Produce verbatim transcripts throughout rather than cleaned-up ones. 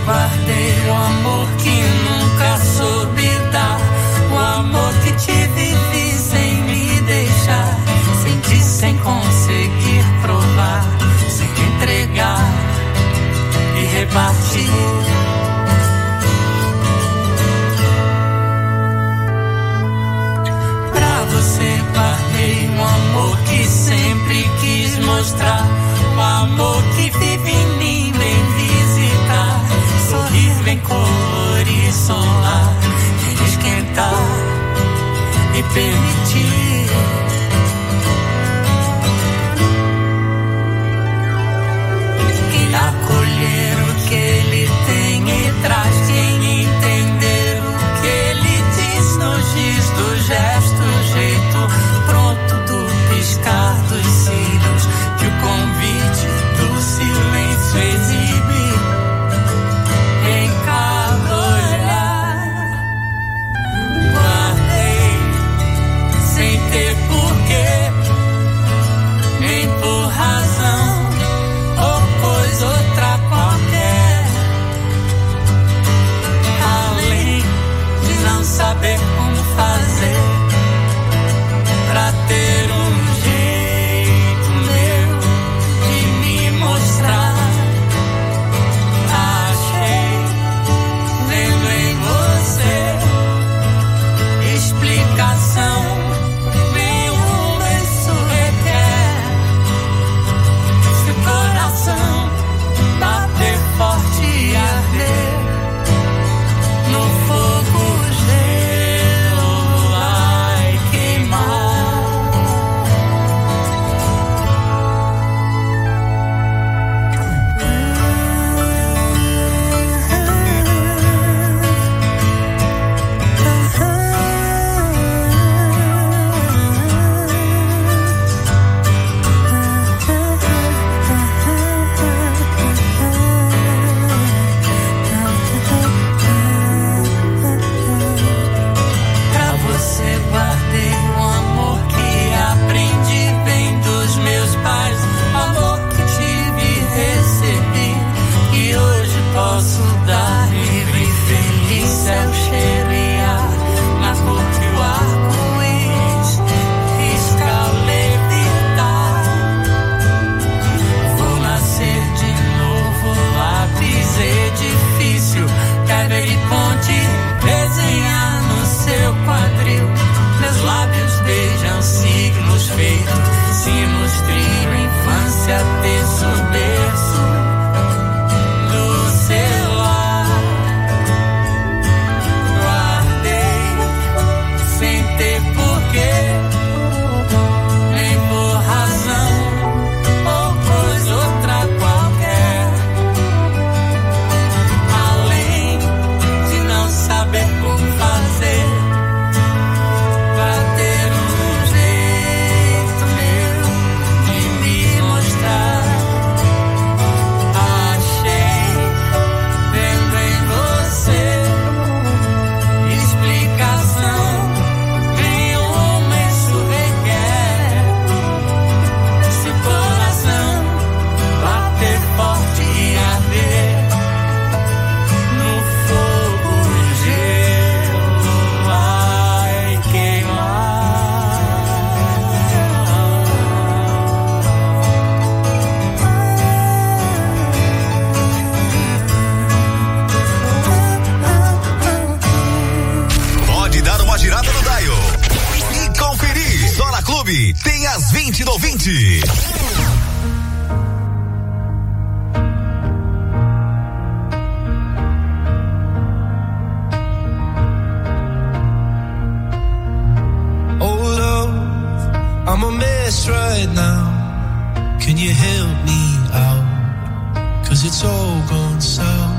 guardei, o amor que nunca soube dar, o amor que te vivi sem me deixar, senti sem conseguir provar, sem entregar e repartir. Pra você guardei um amor que sempre quis mostrar, o amor que vive em mim, vem visitar, sorrir, vem colorir, solar, vem esquentar e permitir. E acolher o que ele tem e traz, quem entender o que ele diz nos giz do gesto, jeito pronto do piscar dos cílios, que o convite do silêncio exibe em cada olhar. Guardei sem ter porquê, nem por razão ou coisa outra qualquer, além de não saber como fazer pra ter um jeito meu de me mostrar. Achei, vendo em você, explicação nenhuma isso requer. Se o coração bater forte e arder no fogo, gelo vai queimar. Pra você guardei um amor que aprendi bem dos meus pais, amor que tive e recebi, e hoje posso dar livre e feliz, céu, cheiro e ar, na cor que o arco-íris risca ao levitar. Vou nascer de novo, lápis, edifício, pedra e ponte, desenhar no seu quadril. Meus lábios beijam signos feitos, sinos, trio, infância, terço, berço do seu lar. Guardei sem ter porquê, nem por razão ou coisa outra qualquer, além de não saber como fazer pra ter um jeito meu de me mostrar. Achei, vendo em você, explicação nenhuma isso requer. Se o coração bater forte e arder no fogo, o gelo vai queimar. Pode dar uma girada no dial e conferir. Só na Clube tem as vinte do vinte. Oh love, I'm a mess right now. Can you help me out? Cause it's all gone south.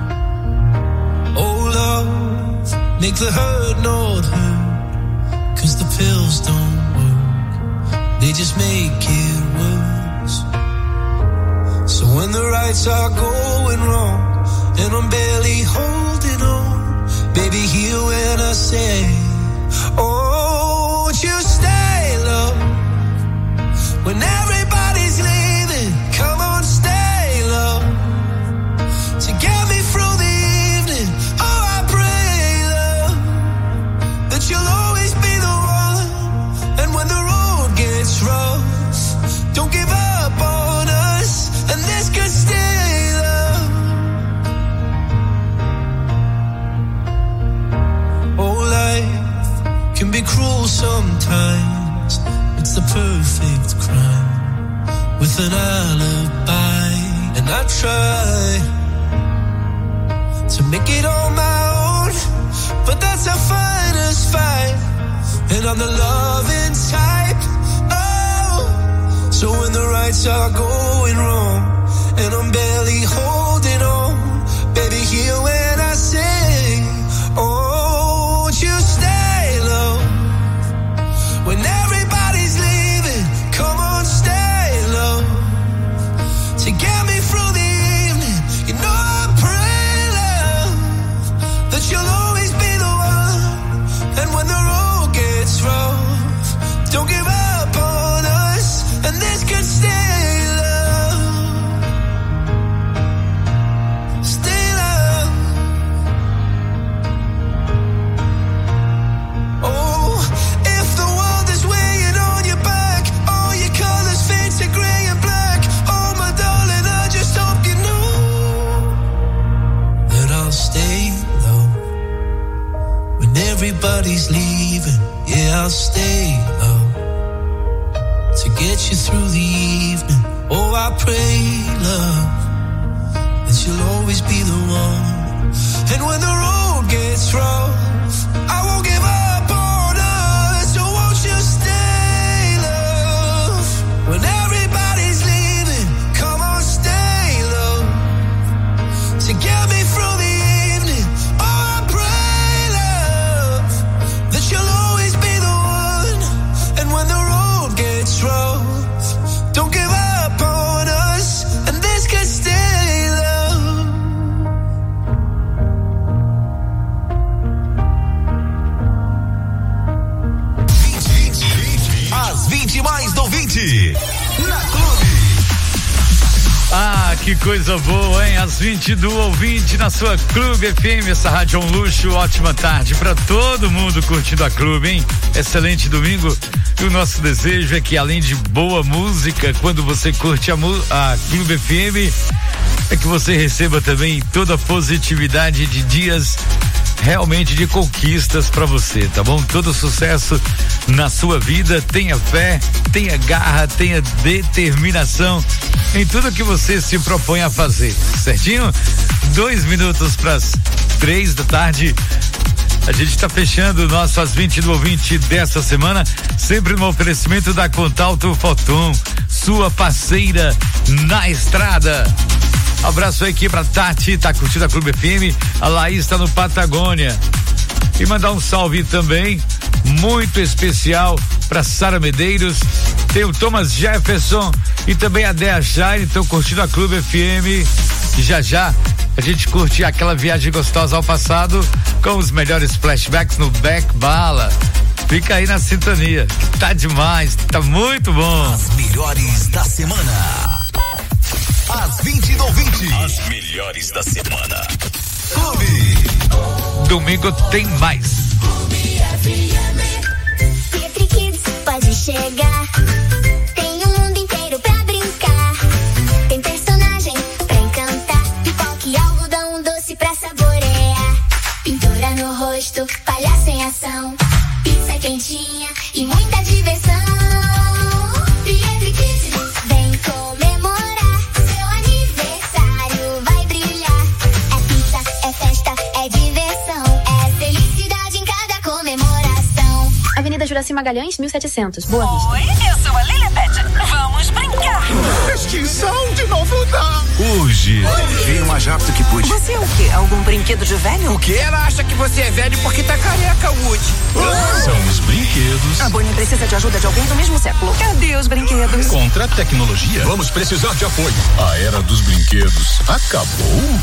Oh love, make the hurt not hurt. Cause the pills don't work, they just make it worse. So when the rights are going wrong and I'm barely holding on, baby, hear when I say, oh, won't you stay, love? When everybody's leaving, come on, stay, love, to get me through I've tried to make it on my own, but that's our finest fight, and I'm the loving type. Oh, so when the rights are going wrong and I'm barely holding on, baby, hear when I say, oh, won't you stay low when everybody's leaving? Come on, stay low to get me through the evening. You know I pray, love, that you'll always be the one, and when the road gets rough, don't give up on us, and this could stay love, stay love. Oh, if the world is weighing on your back, all your colors fade to gray and black, oh my darling, I just hope you know that I'll stay low when everybody's leaving. Yeah, I'll stay low to get you through the evening. Oh, I pray, love, that you'll always be the one, and when the road gets rough, I won't give up on us. So won't you stay, love, when everybody's leaving? Come on, stay low to get me through the evening. Oh, I pray, love, that you'll always be the one, and when the road gets rough, don't give up on us, and this could stay low. As vinte mais do vinte na Clube. Ah, que coisa boa, hein? Às vinte do ouvinte na sua Clube F M, essa rádio é um luxo. Ótima tarde pra todo mundo curtindo a Clube, hein? Excelente domingo. E o nosso desejo é que, além de boa música, quando você curte a, a Clube F M, é que você receba também toda a positividade de dias realmente de conquistas pra você, tá bom? Todo sucesso na sua vida. Tenha fé, tenha garra, tenha determinação em tudo que você se propõe a fazer, certinho? Dois minutos pras três da tarde. A gente está fechando o nosso Às vinte do ouvinte dessa semana, sempre no oferecimento da Contalto Foton, sua parceira na estrada. Abraço aí aqui pra Tati, tá curtindo a Clube F M, a Laís tá no Patagônia. E mandar um salve também muito especial pra Sara Medeiros, tem o Thomas Jefferson e também a Dea Shine, estão curtindo a Clube F M. E já já a gente curte aquela viagem gostosa ao passado com os melhores flashbacks no Back Bala. Fica aí na sintonia, que tá demais, tá muito bom. As melhores da semana. Às vinte do ouvinte. As melhores da semana. Clube. Domingo tem mais. Clube F M. Petri Kids pode chegar. Tem um mundo inteiro pra brincar. Tem personagem pra encantar. Pipoca e algodão doce pra saborear. Pintura no rosto, palhaço em ação. Pizza quentinha e muita diversão. Petri Kids vem comemorar. Seu aniversário vai brilhar. É pizza, é festa, é diversão. É felicidade em cada comemoração. Avenida Juraci Magalhães, mil e setecentos, Boa Vista. Oi, eu sou a Lilibet. Vamos brincar. Extinção de Nova York. Hoje, veio mais rápido que pude. Você é o quê? Algum brinquedo de velho? O quê? Ela acha que você é velho porque tá careca, Woody. São os brinquedos. A Bonnie precisa de ajuda de alguém do mesmo século. Cadê os brinquedos? Contra a tecnologia. Vamos precisar de apoio. A era dos brinquedos acabou?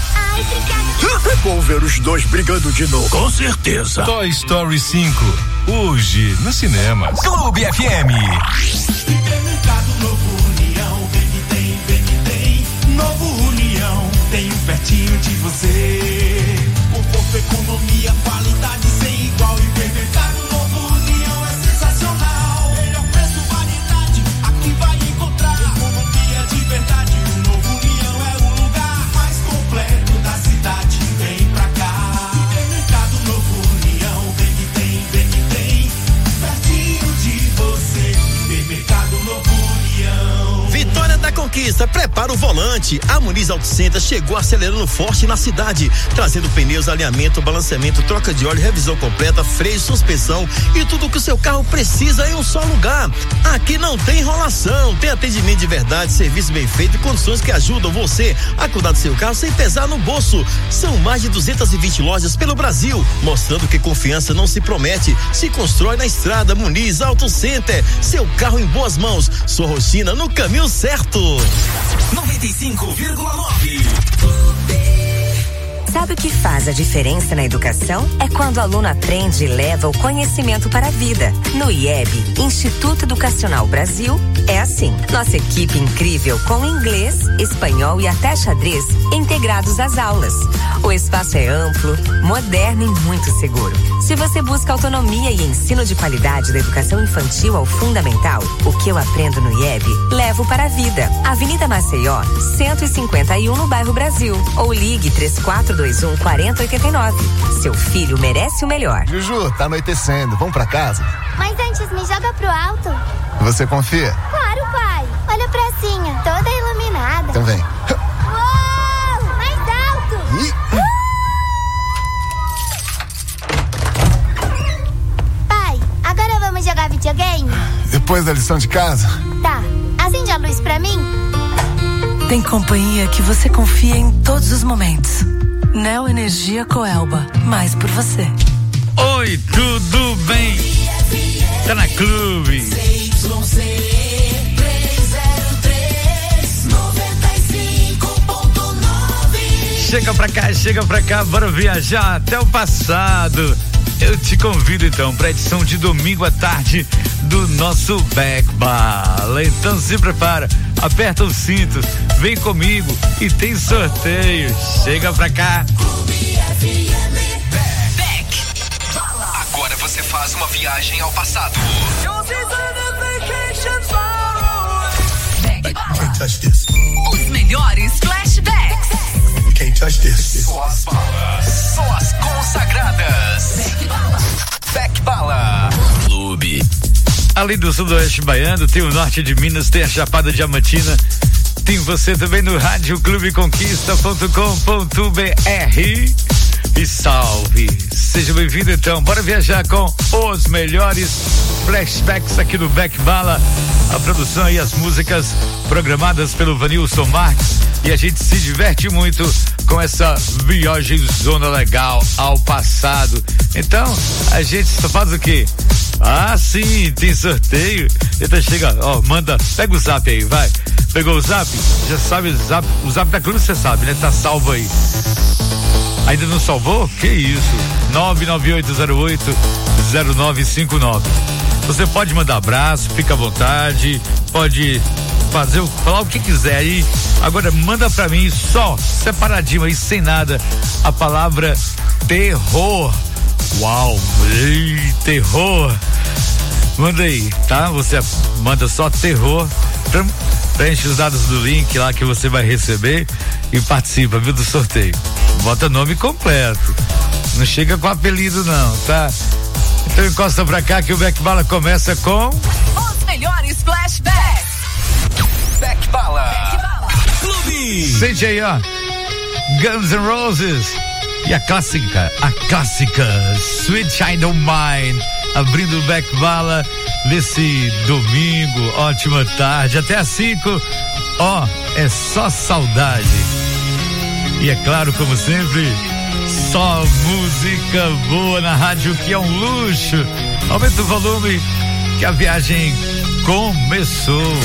É bom ver os dois brigando de novo. Com certeza. Toy Story cinco. Hoje, nos cinemas. Clube F M. Supermercado Novo União, vem que tem, vem que tem. Novo União, tem um pertinho de você. Conforto, economia, qualidade sem igual. Supermercado Novo União é sensacional. Melhor preço, variedade, aqui vai encontrar. Economia de verdade, o Novo União é o lugar mais completo da cidade. Vem pra cá. Supermercado Novo União, vem que tem, vem que tem. Pertinho de você. Supermercado Novo União. Vitória da Conquista, prepara o volante. volante. A Muniz Auto Center chegou acelerando forte na cidade, trazendo pneus, alinhamento, balanceamento, troca de óleo, revisão completa, freio, suspensão e tudo que o seu carro precisa em um só lugar. Aqui não tem enrolação, tem atendimento de verdade, serviço bem feito e condições que ajudam você a cuidar do seu carro sem pesar no bolso. São mais de duzentas e vinte lojas pelo Brasil, mostrando que confiança não se promete, se constrói na estrada. Muniz Auto Center, seu carro em boas mãos, sua rotina no caminho certo. noventa e cinco vírgula nove. Sabe o que faz a diferença na educação? É quando o aluno aprende e leva o conhecimento para a vida. No I E B, Instituto Educacional Brasil, é assim. Nossa equipe incrível com inglês, espanhol e até xadrez integrados às aulas. O espaço é amplo, moderno e muito seguro. Se você busca autonomia e ensino de qualidade da educação infantil ao fundamental, o que eu aprendo no I E B, levo para a vida. Avenida Maceió, cento e cinquenta e um no bairro Brasil. Ou ligue três quatro dois um, quatro zero oito nove. Seu filho merece o melhor. Juju, tá anoitecendo. Vamos pra casa? Mas antes, me joga pro alto. Você confia? Claro, pai. Olha a pracinha, toda iluminada. Então vem. Uou! Mais alto! Ih. Pai, agora vamos jogar videogame? Depois da lição de casa? Tá. Acende a luz pra mim. Tem companhia que você confia em todos os momentos. Neo Energia Coelba, mais por você. Oi, tudo bem? Tá na Clube. Chega pra cá, chega pra cá, bora viajar até o passado. Eu te convido então para a edição de domingo à tarde do nosso Back Bala. Então se prepara, aperta o cinto, vem comigo e tem sorteio. Chega pra cá. Back Bala. Agora você faz uma viagem ao passado. Back Bala. Os melhores flashbacks. Can't touch this. Só as balas, só as consagradas. Back Bala. Back Bala. Clube. Além do sudoeste baiano, tem o norte de Minas, tem a Chapada Diamantina, tem você também no rádio clube conquista ponto com ponto b r. E salve! Seja bem-vindo então, bora viajar com os melhores flashbacks aqui no Back Bala. A produção e as músicas programadas pelo Vanilson Marques, e a gente se diverte muito com essa viagem zona legal ao passado. Então, a gente só faz o quê? Ah, sim, tem sorteio. Então chega, ó, manda, pega o zap aí, vai. Pegou o zap? Já sabe o zap, o zap da Clube você sabe, né? Tá salvo aí. Ainda não salvou? Que isso? nove nove oito zero oito zero nove cinco nove. Você pode mandar abraço, fica à vontade, pode fazer, falar o que quiser aí. Agora manda pra mim só, separadinho aí, sem nada, a palavra terror. Uau, ei, terror. Manda aí, tá? Você manda só terror, preenche os dados do link lá que você vai receber e participa, viu, do sorteio. Bota nome completo, não chega com apelido não, tá? Então encosta pra cá que o Back Bala começa com os melhores flashbacks. Back Bala. Back Bala. Clube. Sente aí, ó, Guns N' Roses e a clássica, a clássica Sweet Child O' Mine, abrindo o Back Bala nesse domingo, ótima tarde, até às cinco, ó, é só saudade. E é claro, como sempre, só música boa na rádio, que é um luxo. Aumenta o volume que a viagem começou.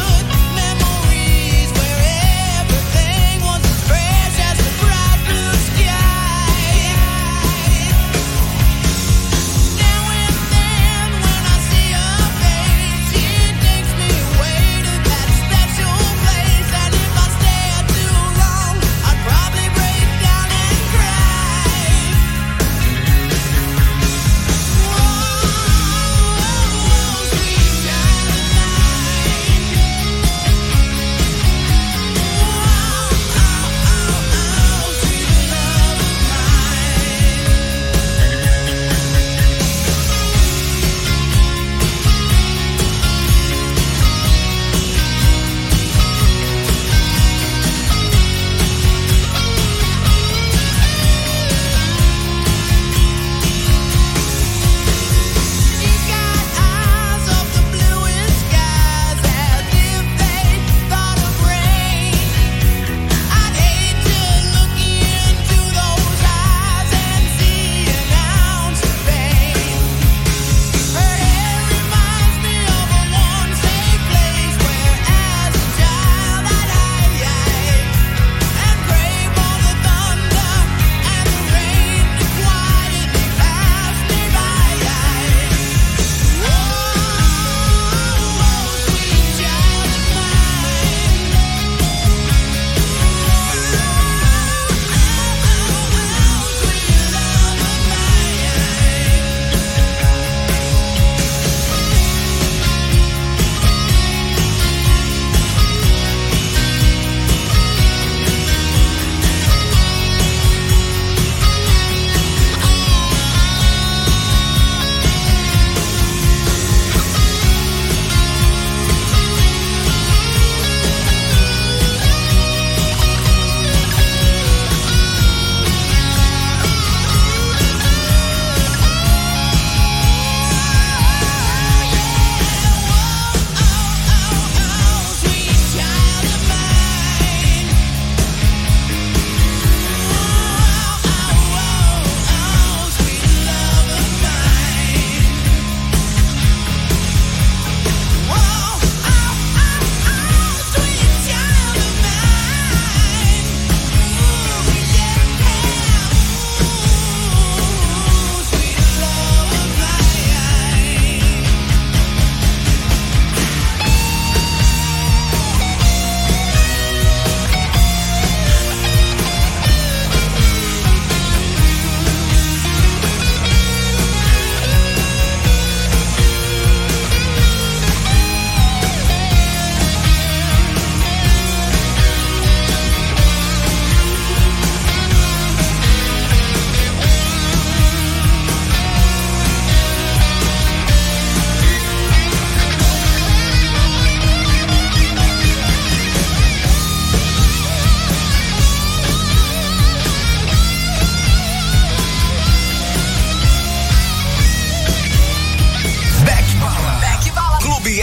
Memories where everything was as fresh as the bright blue sky.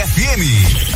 F M.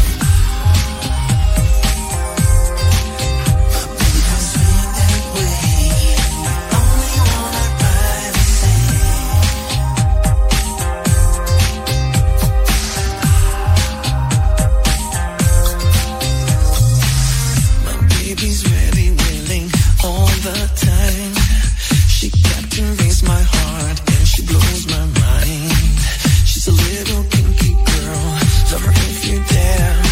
She's a little kinky girl, love her if you dare.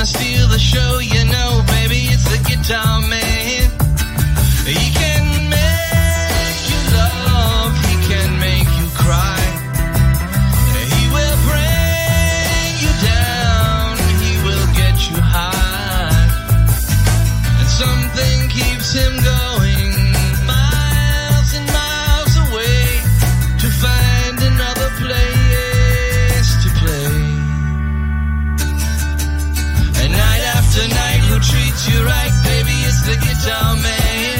steal the show, you know, baby, it's the guitar man. He can make you love, he can make you cry. He will bring you down, he will get you high. And something keeps him going miles and miles away to find another place to play. And night after night, who treats you right, baby, it's the guitar man.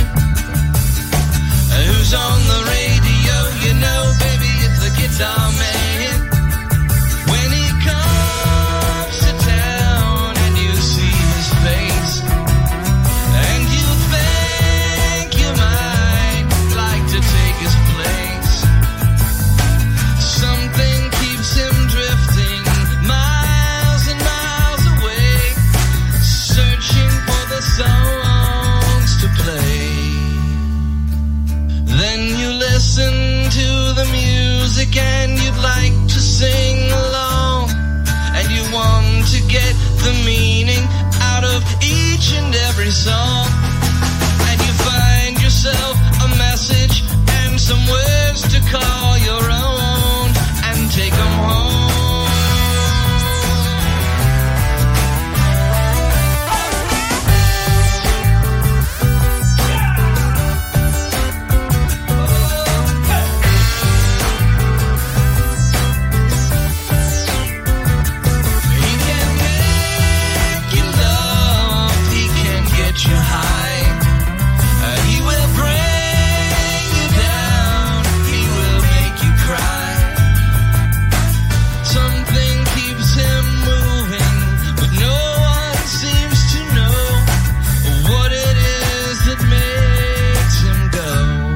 Who's on the radio, you know, baby, it's the guitar man. When he comes to town and you see his face, and you think you might like to take his place, something keeps him drifting miles and miles away, searching for the songs to play. Then you listen to the music and you'd like to sing along, and you want to get the meaning out of each and every song, and you find yourself a message and some words to call your own and take them home. You high, uh, he will bring you down, he will make you cry. Something keeps him moving, but no one seems to know what it is that makes him go.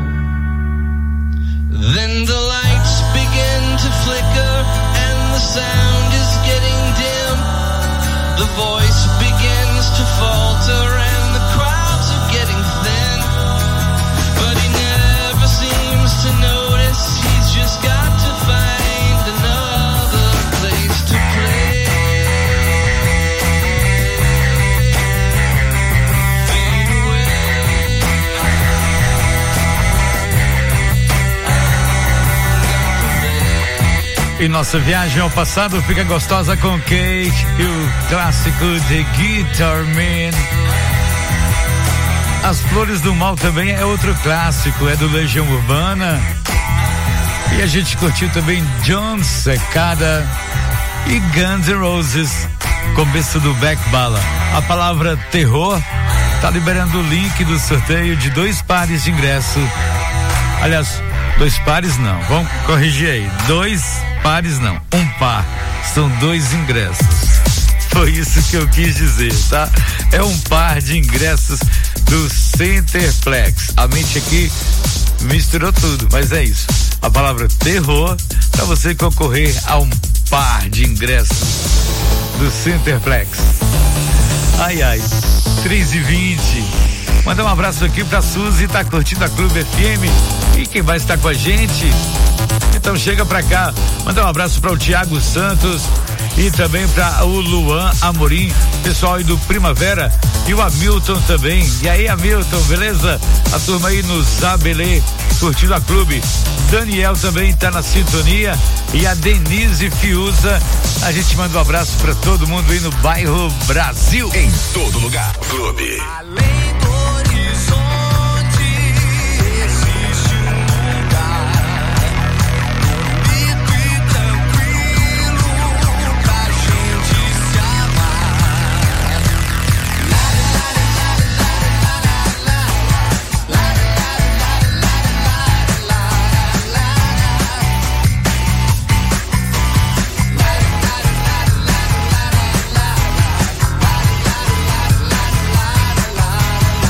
Then the lights begin to flicker and the sound is getting dim. The voice begins to falter and the crowds are getting thin. But he never seems to notice, he's just got to find another place to play. Fade away. E nossa viagem ao passado fica gostosa com Cake e o clássico The Guitar Man. As Flores do Mal também é outro clássico, é do Legião Urbana. E a gente curtiu também John Secada e Guns N' Roses, começo do Beck Bala. A palavra terror tá liberando o link do sorteio de dois pares de ingresso. Aliás, dois pares não, vamos corrigir aí, dois pares não, um par, são dois ingressos. Foi isso que eu quis dizer, tá? É um par de ingressos do Centerplex. A mente aqui misturou tudo, mas é isso. A palavra terror para você concorrer a um par de ingressos do Centerplex. Ai, ai, três e vinte. Mandar um abraço aqui pra Suzy, tá curtindo a Clube F M. E quem vai estar com a gente? Então chega pra cá. Mandar um abraço para o Tiago Santos e também para o Luan Amorim, pessoal aí do Primavera, e o Hamilton também. E aí, Hamilton, beleza? A turma aí no Zabelê, curtindo a Clube. Daniel também tá na sintonia e a Denise Fiuza. A gente manda um abraço para todo mundo aí no bairro Brasil. Em todo lugar, Clube. Além do horizonte existe um lugar bonito e tranquilo pra gente se amar. La la la la la la la la la la la.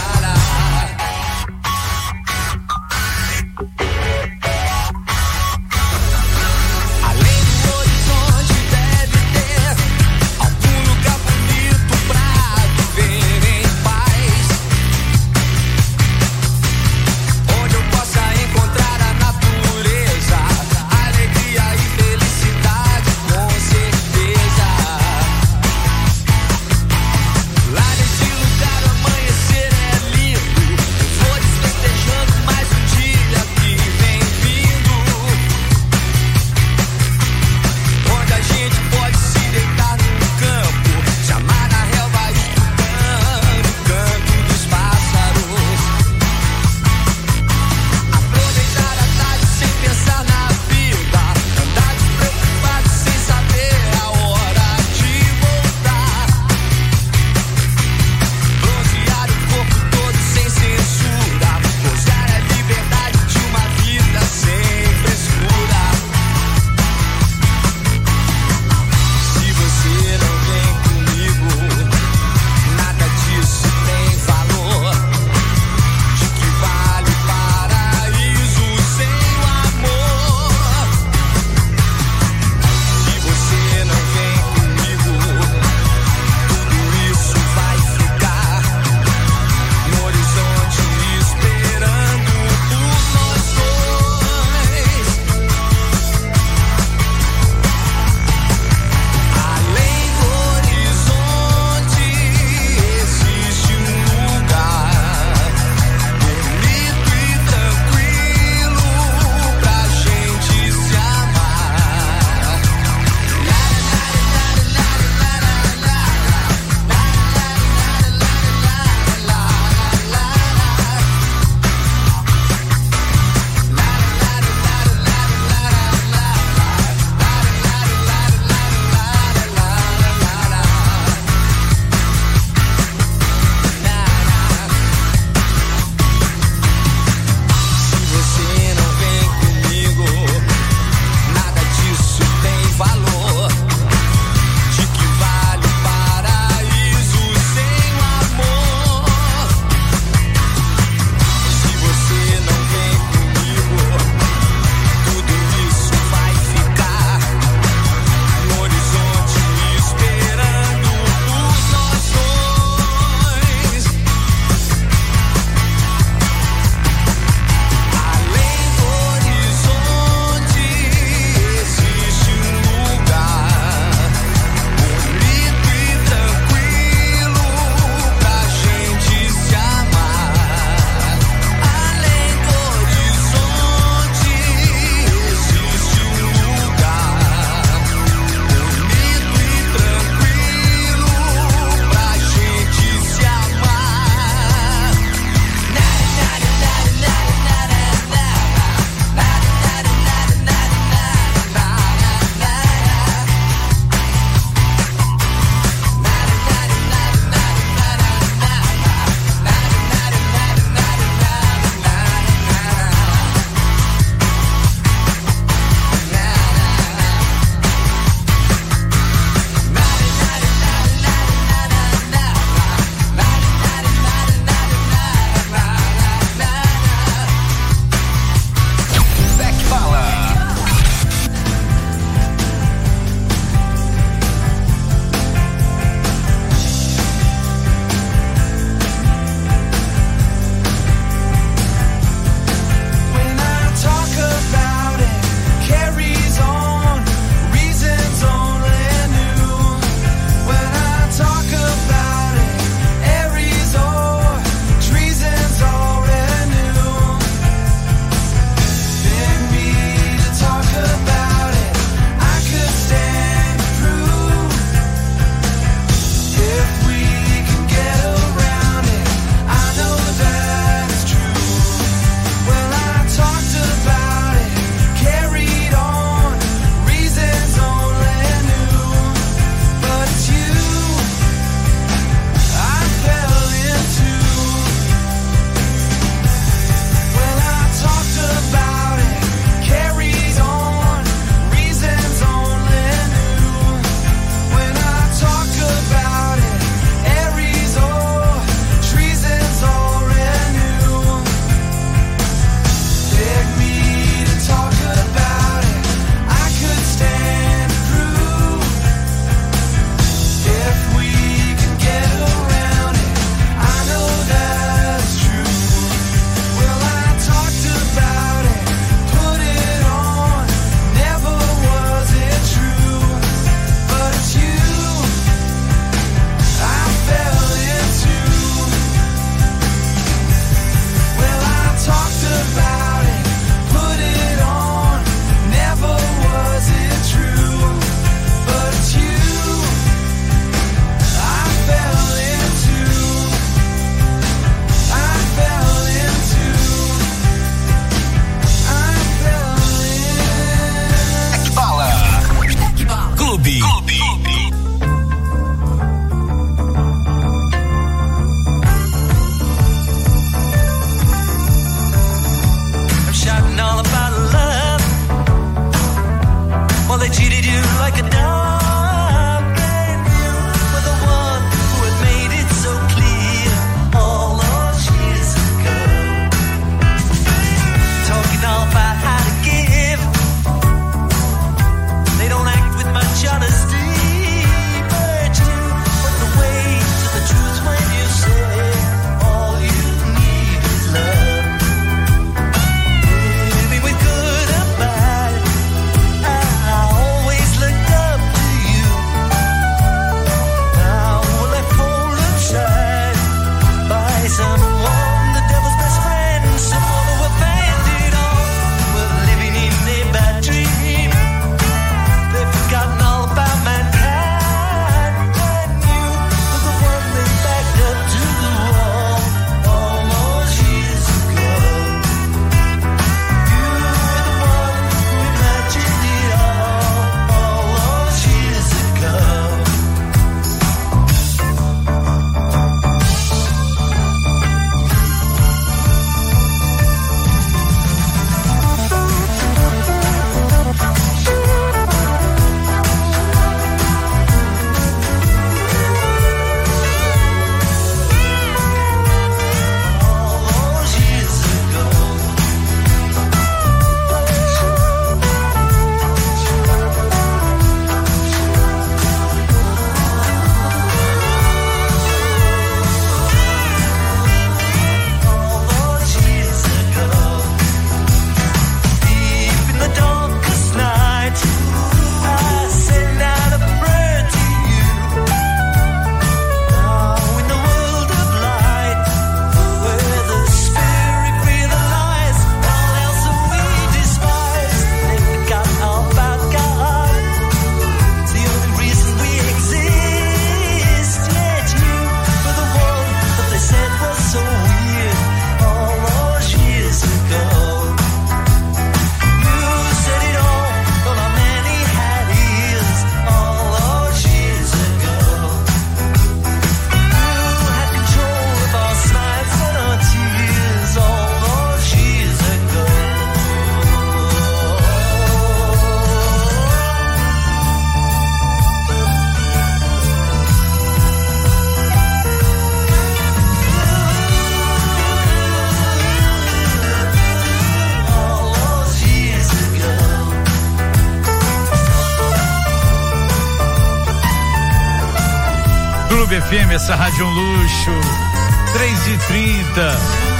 Clube F M, essa rádio é um luxo. três e trinta.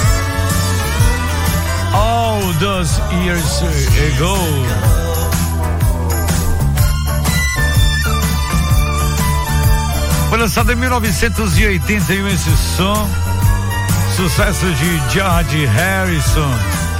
All those years ago. Foi lançado em mil novecentos e oitenta e um esse som. Sucesso de George Harrison.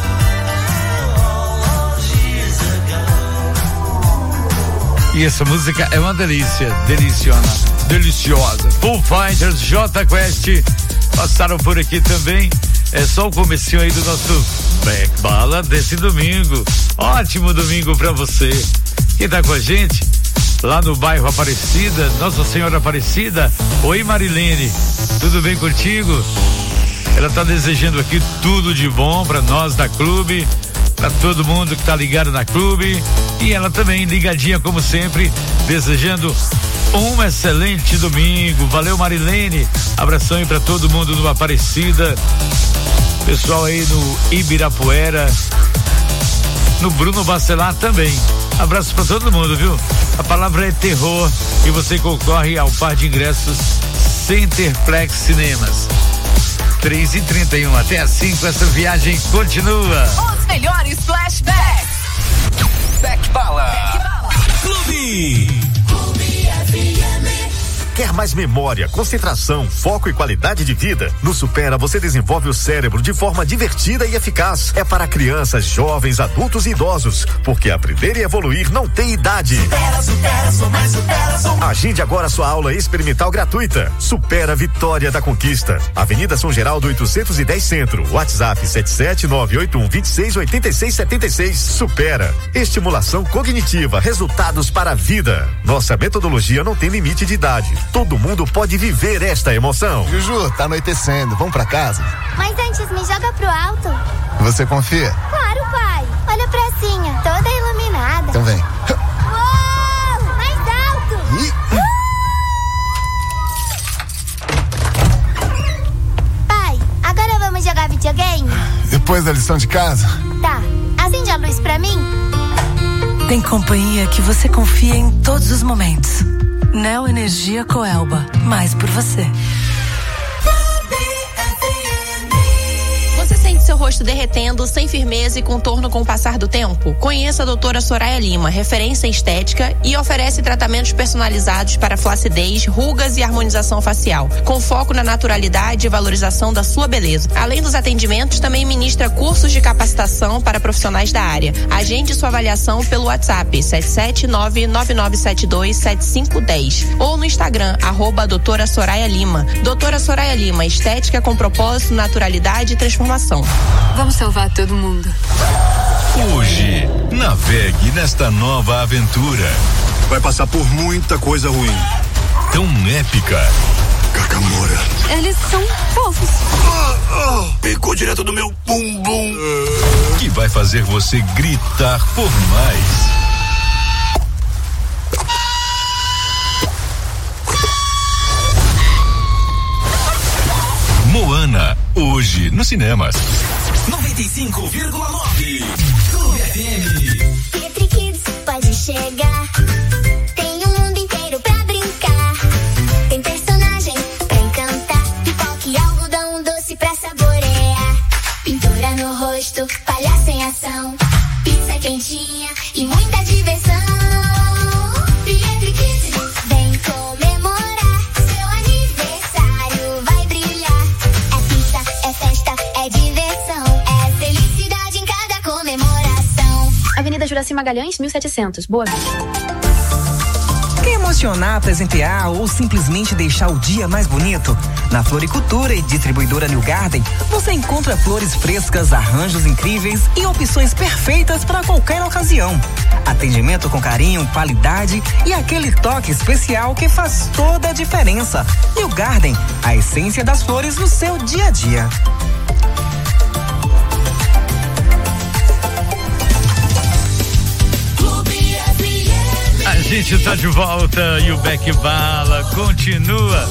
E essa música é uma delícia, deliciosa, deliciosa. Foo Fighters, J Quest passaram por aqui também. É só o comecinho aí do nosso Back Bala desse domingo. Ótimo domingo pra você. Quem tá com a gente? Lá no bairro Aparecida, Nossa Senhora Aparecida. Oi, Marilene, tudo bem contigo? Ela tá desejando aqui tudo de bom pra nós da clube, pra todo mundo que tá ligado na clube, e ela também ligadinha como sempre, desejando um excelente domingo. Valeu, Marilene, abração aí pra todo mundo do Aparecida, pessoal aí no Ibirapuera, no Bruno Bacelar também. Abraço pra todo mundo, viu? A palavra é terror e você concorre ao par de ingressos Centerplex Cinemas. três e trinta e um até às cinco, essa viagem continua. Os melhores flashbacks. Back Bala. Clube. Clube F M. Quer mais memória, concentração, foco e qualidade de vida? No Supera você desenvolve o cérebro de forma divertida e eficaz. É para crianças, jovens, adultos e idosos, porque aprender e evoluir não tem idade. Supera, supera, sou mais supera, sou mais. Agende agora sua aula experimental gratuita. Supera Vitória da Conquista. Avenida São Geraldo oitocentos e dez Centro. WhatsApp sete sete nove oito um dois seis oito seis sete seis. Supera. Estimulação cognitiva, resultados para a vida. Nossa metodologia não tem limite de idade. Todo mundo pode viver esta emoção. Juju, tá anoitecendo, vamos pra casa? Mas antes me joga pro alto. Você confia? Claro, pai. Olha a pracinha, toda iluminada. Então vem. Uou! Mais alto! Ih. Pai, agora vamos jogar videogame? Depois da lição de casa? Tá. Acende a luz pra mim. Tem companhia que você confia em todos os momentos. Neo Energia Coelba, mais por você. Você sente seu rosto derretendo, sem firmeza e contorno com o passar do tempo? Conheça a doutora Soraya Lima, referência em estética, e oferece tratamentos personalizados para flacidez, rugas e harmonização facial, com foco na naturalidade e valorização da sua beleza. Além dos atendimentos, também ministra cursos de capacitação para profissionais da área. Agende sua avaliação pelo WhatsApp sete sete nove nove nove sete dois sete cinco um zero ou no Instagram, arroba doutora Soraya Lima. Doutora Soraya Lima, estética com propósito, naturalidade e transformação. Vamos salvar todo mundo. Hoje, navegue nesta nova aventura. Vai passar por muita coisa ruim. Tão épica. Kakamora. Eles são fofos. Ah, ah, picou direto do meu bumbum. Que vai fazer você gritar por mais. Moana, hoje nos cinemas. noventa e cinco vírgula nove Clube F M. Petri Kids pode chegar. Tem um mundo inteiro pra brincar. Tem personagem pra encantar. Pipoca e algodão doce pra saborear. Pintura no rosto, palhaço em ação. Pizza quentinha e muita diversão. Petri Kids vem comemorar. Seu aniversário vai brilhar. É pizza, é festa, é diversão. É felicidade em cada comemoração. Avenida Juraci Magalhães, mil e setecentos. Boa Vista. Quer emocionar, presentear ou simplesmente deixar o dia mais bonito? Na Floricultura e Distribuidora New Garden, você encontra flores frescas, arranjos incríveis e opções perfeitas para qualquer ocasião. Atendimento com carinho, qualidade e aquele toque especial que faz toda a diferença. New Garden, a essência das flores no seu dia a dia. A gente tá de volta e o Back Bala continua.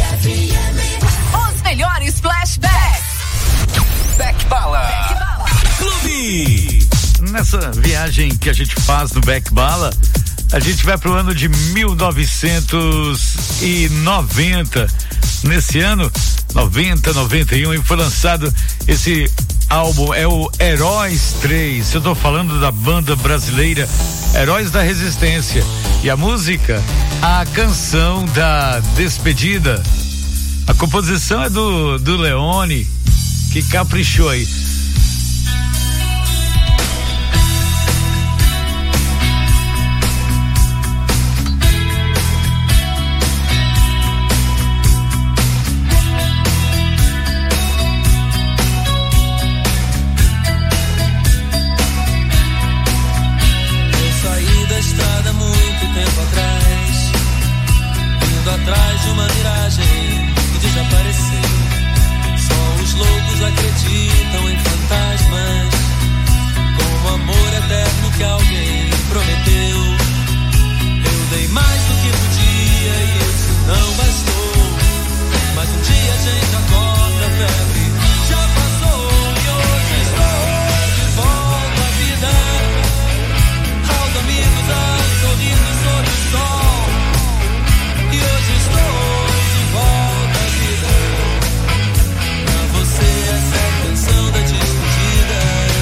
Os melhores flashbacks. Back Bala. Clube. Nessa viagem que a gente faz no Back Bala, A gente vai pro ano de mil novecentos e noventa. Nesse ano, noventa, noventa e um, e foi lançado esse álbum, é o Heróis três. Eu tô falando da banda brasileira Heróis da Resistência. E a música, a canção da despedida. A composição é do, do Leone, que caprichou aí. Atrás de uma miragem que desapareceu. Só os loucos acreditam em fantasmas, com o amor eterno que alguém prometeu. Eu dei mais do que podia e isso não bastou. Mas um dia a gente acorda, a febre já passou. E hoje estou de volta à vida, aos amigos, aos sorrisos sob o sol. E hoje estou de volta à vida. Pra você essa é a canção da despedida.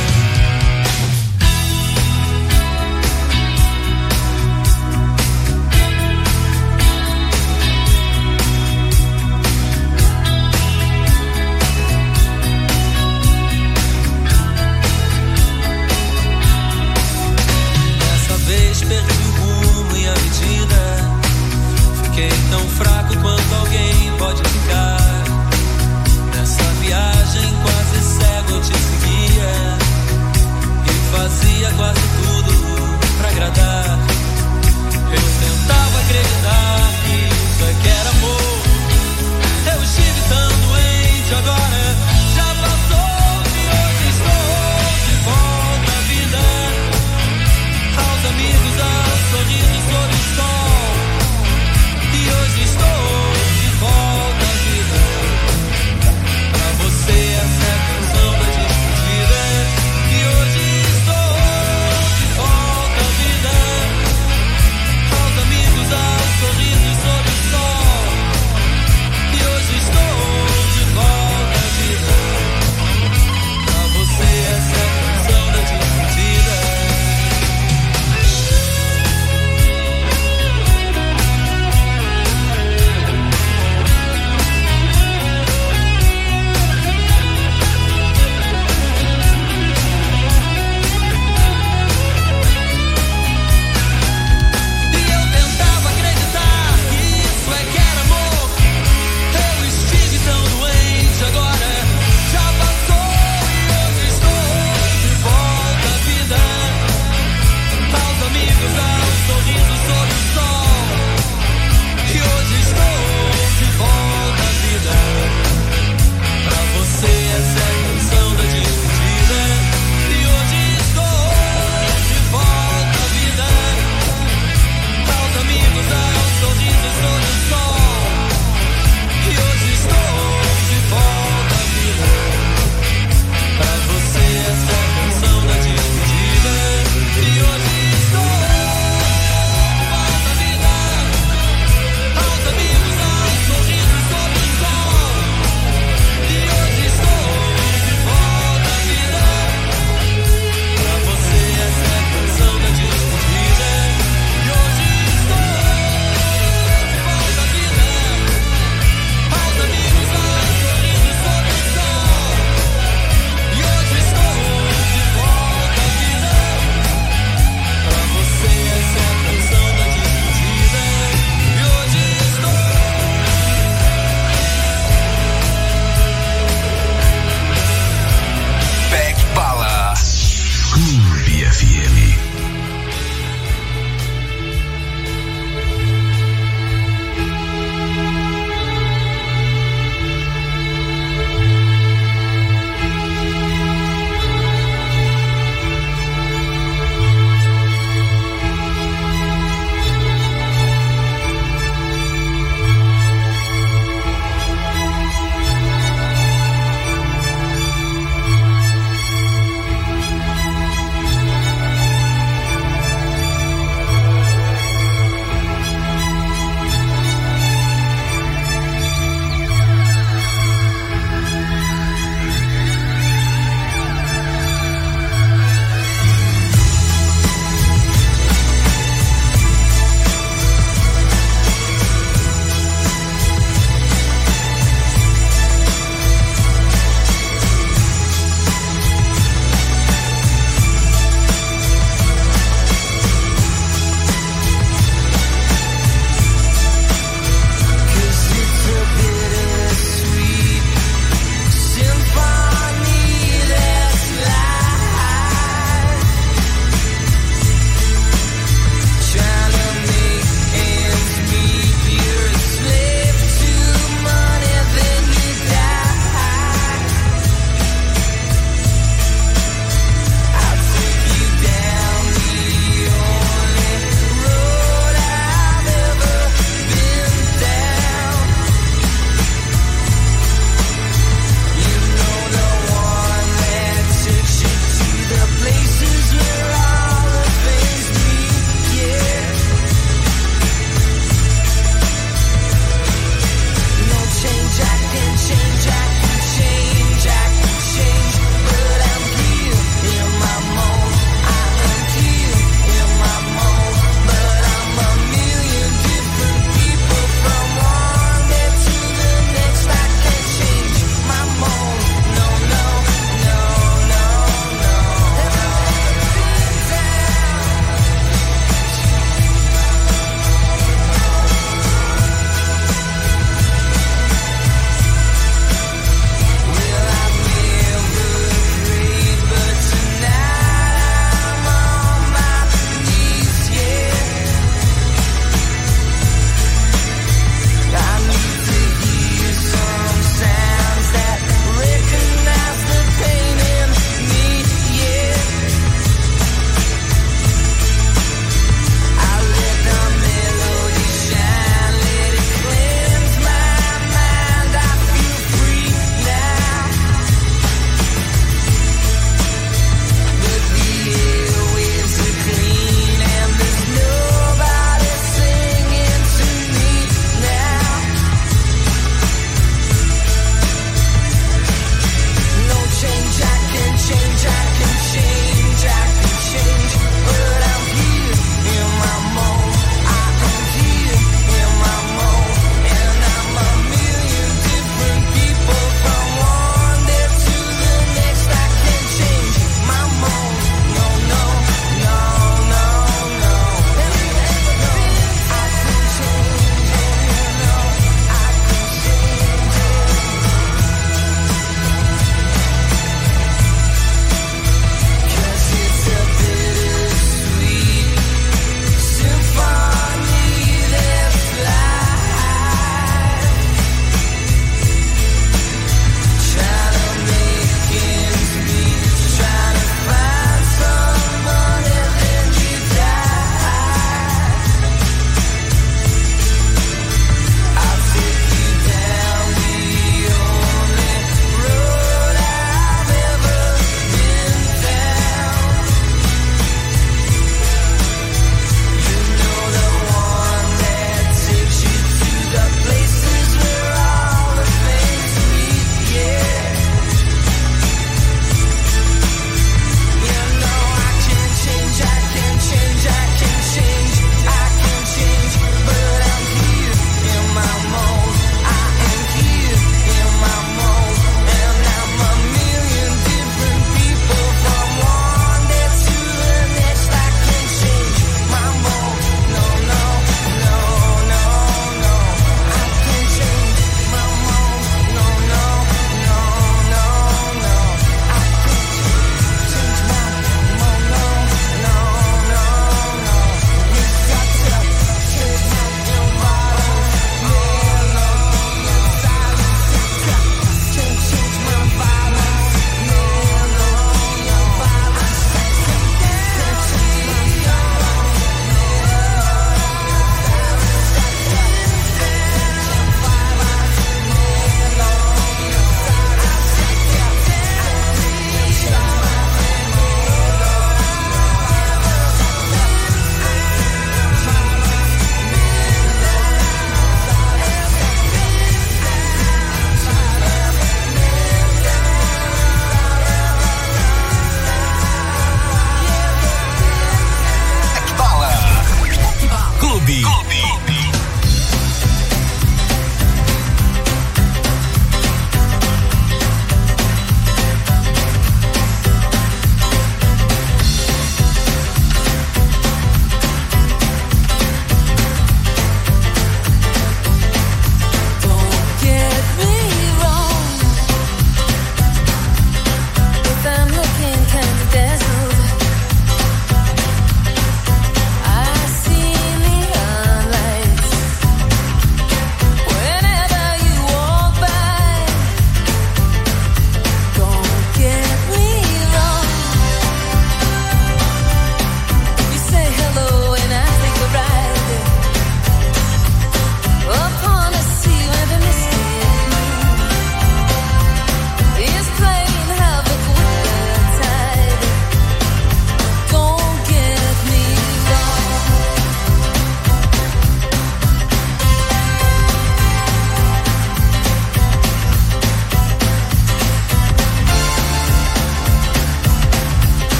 Dessa vez perdi o rumo e a medida. Fiquei tão fraco quanto alguém pode ficar. Nessa viagem quase cego eu te seguia e fazia quase tudo pra agradar. Eu tentava acreditar